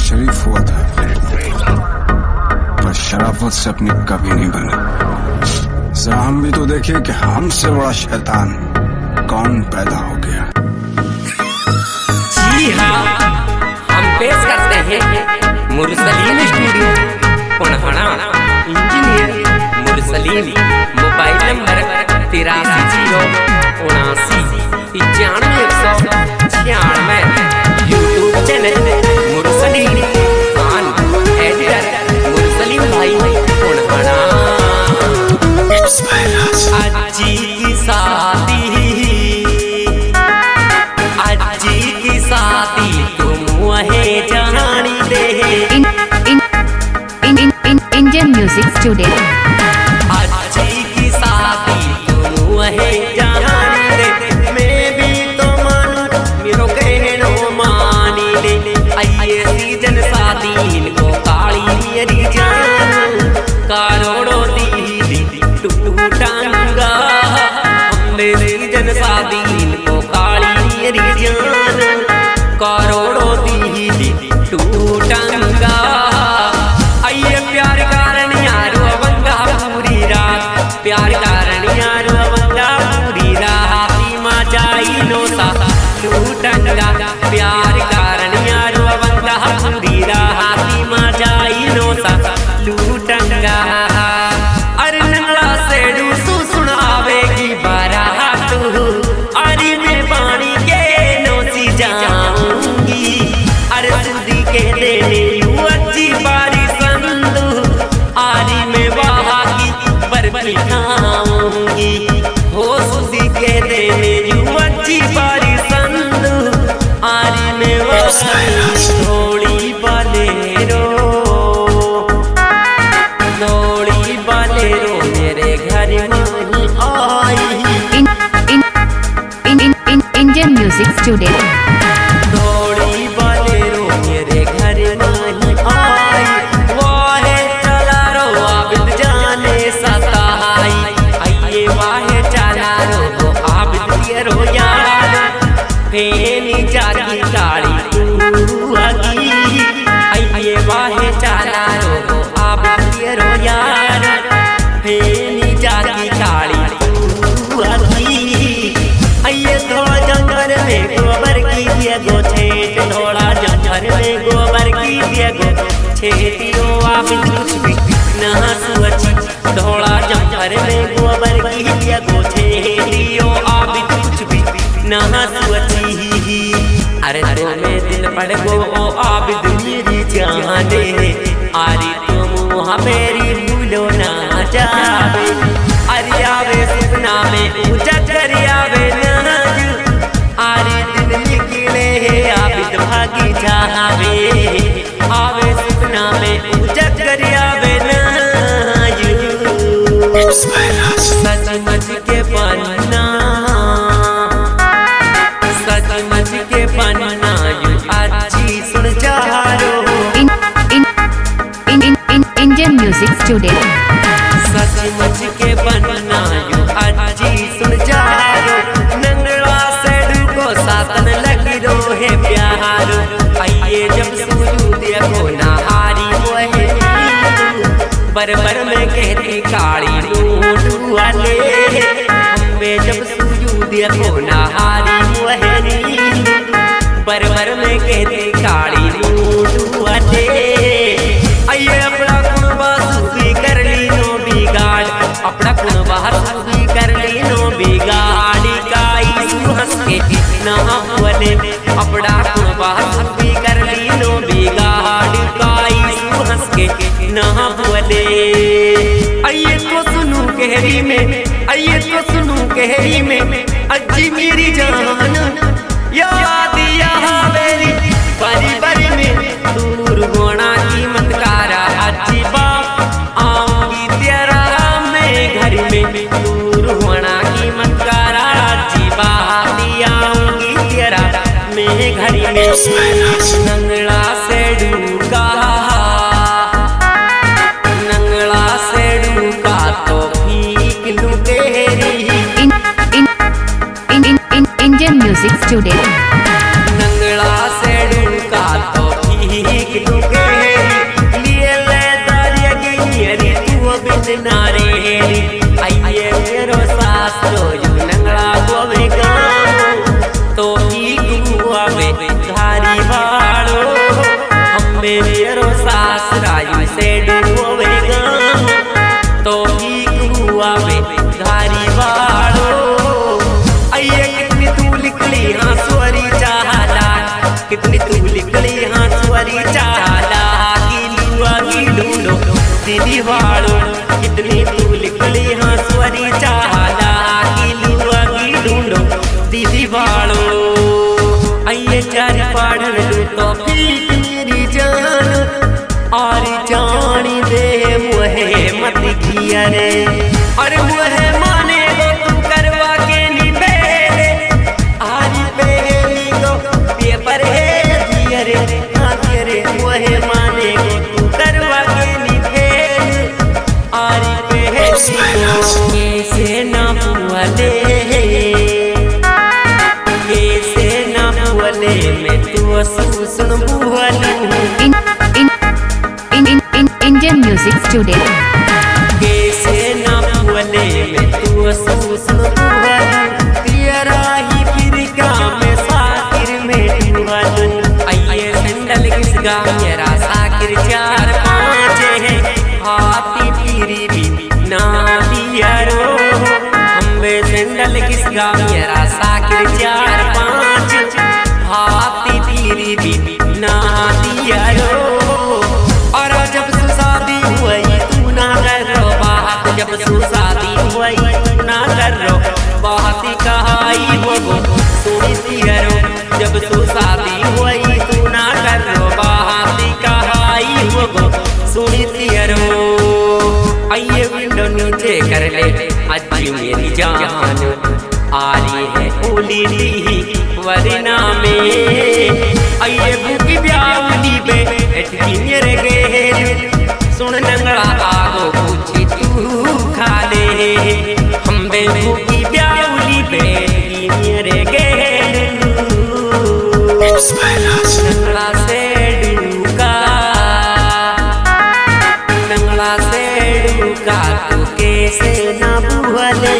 शरीफ हुआ था, पर शराफत से अपनी कभी नहीं बनी। जरा हम भी तो देखे कि हमसे बड़ा शैतान कौन पैदा हो गया। जी हाँ, हम पेश करते हैं Murslim studio Punhana. Engineer Murslim, mobile number 8307799196। YouTube channel Murslim Khan, editor Murslim भाई पुनहना। अज्जी की शादी, अज्जी की शादी तुम वहीं जानी दे। Indian music studio. अज्जी की शादी तुम वहीं जानी दे। मैं भी तो मानू मेरो कहनो मानी ले। आइए सीजन शादी इनको काली मेरी जान, करोड़ों दीदी टूटांगा। हमने सीजन शादी इनको काली मेरी जान, करोड़ों दीदी टूटांगा। आइए प्यार कारण यारो बंगा पूरी रात, प्यार कारण यारो बंगा पूरी रात। माँ जाई नोसा टूटांगा, प्यार कारण यारो बंगा पूरी रात। माँ जाई नोसा टूटांगा। अरे नंगला से डूसू सुनावेगी बारात, अरे मैं पानी के नोसी जाऊंगी। अरे सुधी के देने अज्जी बारी संदू, आरी में वहा की बर्फी खाऊंगी। हो सुधी के देने अज्जी बारी संदू, आरी में वहा थोड़ी बालेरो, थोड़ी बालेरो मेरे घर में आई। Indian music studio. थोड़ी बालेरो मेरे घर में आई। वाहे चला रो आबिद जाने सताई। आइए वाहे चला रो आबिद ये रो यार, फेनी जागी काली तू आगी। आइए वाहे चला रो आबिद ये रो यार, फेनी जागी काली तू आगी। आइए थोड़ा जंगल में गोबर की दिया गो छेट, थोड़ा जंगल में गोबर की दिया गो छेटियो। आप कुछ भी ना सोची, थोड़ा जंगल में गोबर की दिया गो छेटियो। आप कुछ भी ना सोची। अरे तो में दिल पड़ गो आबिद मेरी जाने, आरी तुम वहाँ मेरी भूलो ना जावे। अरे आवे सपना में उजागर आवे नाज, आरे दिन निकले आबिद भागी जावे। आवे सपना में उजागर आवे नाज, सच के पन्ना, सच के पन्ना यू अज्जी सुन जारो। Indian music studio. सच के पन्ना यू अज्जी सुन जारो। नंगला से डूबो सातन लगी रो है प्यार। आइए जब सूझू देखो ना हारी मोहे, बरबर में कहती काली नूट वाले। हमें जब सूझू देखो ना हारी मोहे, बरबर में कहती काली नूट वाले। आइए अपना कुनबा सूफी कर ली नो बिगाड़, अपना कुनबा सूफी कर ली नो बिगाड़ी। काई हंस के ना बोले, अपना कुनबा सूफी कर ली नो बिगाड़। काई हंस के ना बोले। आइए तो सुनू गहरी में, आइए तो सुनू गहरी में अज्जी मेरी जान। याद यहाँ मेरी बारी बारी में दूर होना कीमत कारा। अज्जी बाप आऊंगी तेरा मैं घर में, दूर होना कीमत कारा। अज्जी बाप आऊंगी तेरा मैं घर में। नंगला से डूका, नंगला से डूका तो फीक लू तेरी। Indian music studio. नंगला से डूका तो फीक लू कितनी तू निकली हंसवारी चाला की ढूंढो दीदी वालो कितनी तू निकली हंसवारी चाला की ढूंढो दीदी वालो आइए चार पढ़न लू तो पीक मेरी जान और जानी दे मुहे मत किया रे और मुहे माने गो तू करवा के नी बेरे आज पहली गो पेपर है दिया रे हाँ दिया रे मुहे माने गो तू करवा के नी बेरे आज पहली गो कैसे ना बुआले कैसे ना बुआले मैं तू सुन बुआलू Indian Music Studio. कैसे ना बुआले मैं तू सुन बुआलू तेरा ही फिर काम में साकिर में बुआलू आइए संडल किस गाँव मेरा साकिर 4-5 है हाथी पीरी भी ना दिया रो हमें संडल किस गाँव मेरा साकिर 4-5 हाथी पीरी भी ना दिया रो और जब शादी हुई तू ना कर रो बात जब शादी हुई तू ना कर रो बात कहाई वो सुनी तियरो जब शादी हुई तू ना कर रो बात कहाई वो सुनी तियरो आइए विंडो नीचे कर ले आज मेरी जान आ रही है ओली वरना में आइए भूखी ब्यावली बे एटकी मेरे गेल सुन नंगड़ा आगो पूछी तू खा ले हम बे भूखी ब्यावली बे मेरे गेल नंगड़ा से डूका नंगड़ा से डूका तू कैसे ना बुआले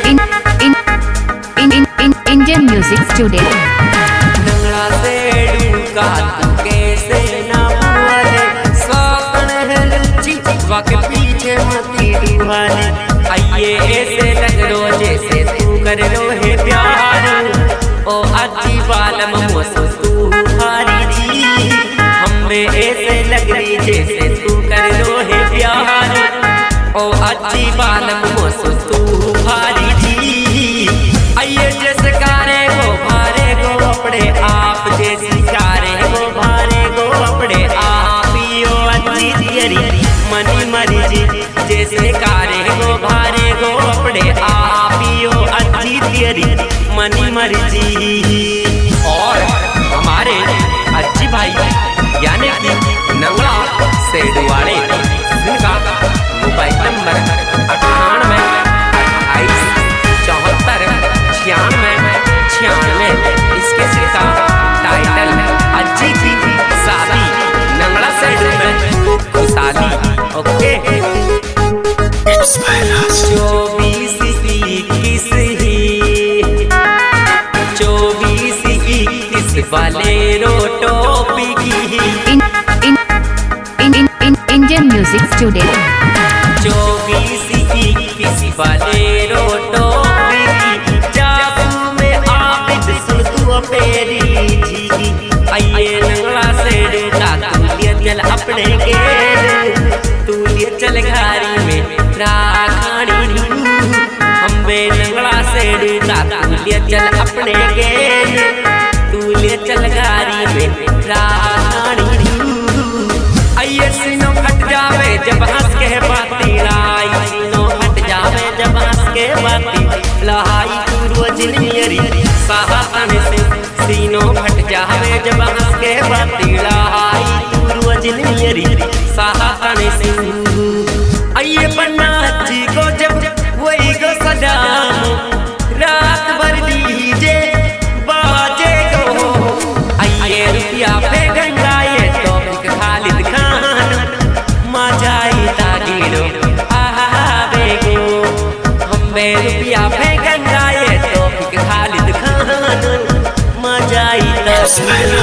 Indian Music Studio. नंगड़ा से डूका तू कैसे ना बुआले सातन है लच्ची वाके पीछे मती दुआले आइए ऐसे लग रो जैसे तू कर रो है प्यार ओ अच्छी बालम मोसो तू हारी जी हमें ऐसे लग रही जैसे तू कर रो है प्यार ओ अच्छी बालम मोसो तू हारी जी आइए जैसे कारे गो भारे गो अपने आप जैसी कारे गो भारे गो अपने आप यो अच्छी तियरी मनी मरी जी जैसे कारे गो भारे गो अपने आप यो अच्छी तियरी मनी मरी जी और हमारे अच्छी भाई यानी कि नंगड़ा सेड वाले जिनका मोबाइल नंबर 98 96 इसके सिक्का टाइटल अच्छी की शादी नंगड़ा साइड में खुशहाली ओके 24-21 वाले रोटोपी की Indian Music Studio. 24-21 वाले रोटोपी की जादू में आबिद सुन तू पेरी जी आइए नंगड़ा से डूका तू लिए चल अपने गेल तू लिए चल घारी में राखानी हम बे नंगड़ा से डूका तू लिए चल अपने गेल तू लिए चल घारी में राखानी आइए सीनो फट जावे जब हंस के बाती लाई सीनो फट जावे जब हंस के बाती लहाई पूर्वज मेरी साहतन से सीनो फट जावे जब हंस के बाती लहाई पूर्वज मेरी साहतन से आइए पन्ना अच्छी को जब वही को सदाम रात भर डीजे बाजे गो आइए रुपया पे गंगाए तो खालिद खान मजाई तागिरो आवे गो हम बे रुपया पे गंगाए तो खालिद खान मजाई तागिरो